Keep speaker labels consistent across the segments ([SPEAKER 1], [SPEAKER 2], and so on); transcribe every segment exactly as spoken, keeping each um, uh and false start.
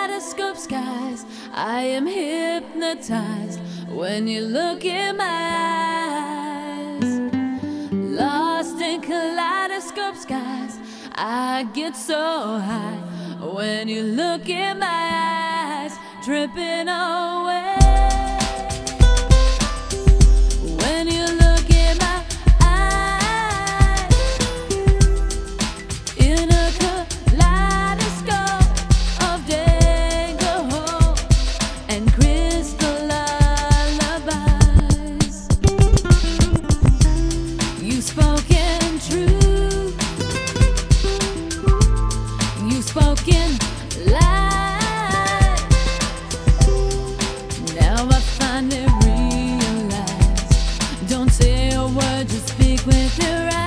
[SPEAKER 1] kaleidoscope skies. I am hypnotized when you look in my eyes. Lost in kaleidoscope skies, I get so high when you look in my eyes, tripping away. When you look in my eyes, in a kaleidoscope of danger and crystal lullabies, you spoken truth, you spoken lies. Now I finally realize, don't say a word, just speak with your eyes.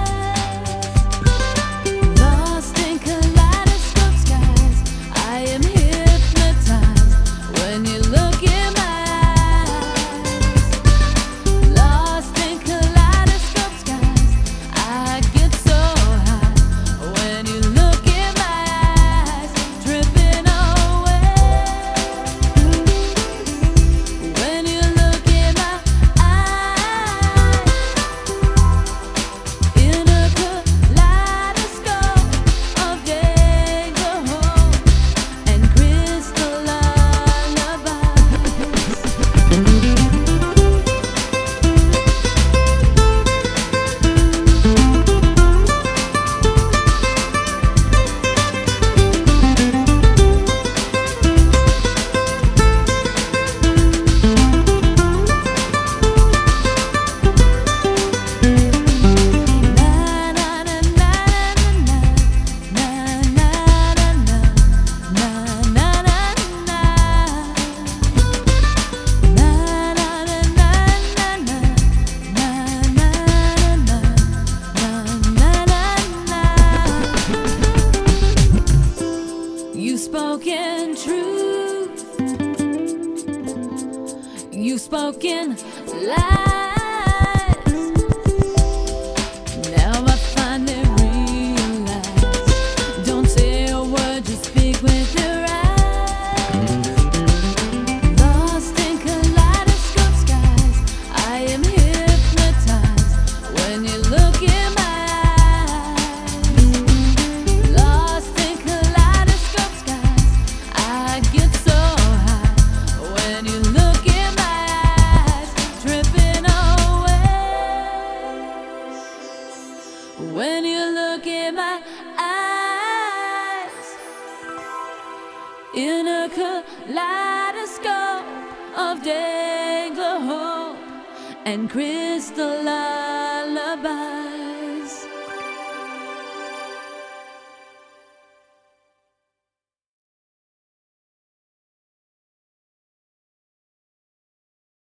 [SPEAKER 1] Lost in kaleidoscope skies, I am hypnotized when you look in my eyes. Lost in kaleidoscope skies, I get so high when you look in my eyes, tripping away. When you look in my eyes, in a kaleidoscope of danger and crystal lullabies. You spoken truth, you spoken lies. Now I finally realize, don't say a word, just speak with your eyes. Lost in kaleidoscope skies, I am hypnotized when you look in my eyes. Lost in kaleidoscope skies, I get so high when you look in my eyes, tripping away. When you look in my eyes, in a kaleidoscope of danger, hope, and crystal lullaby.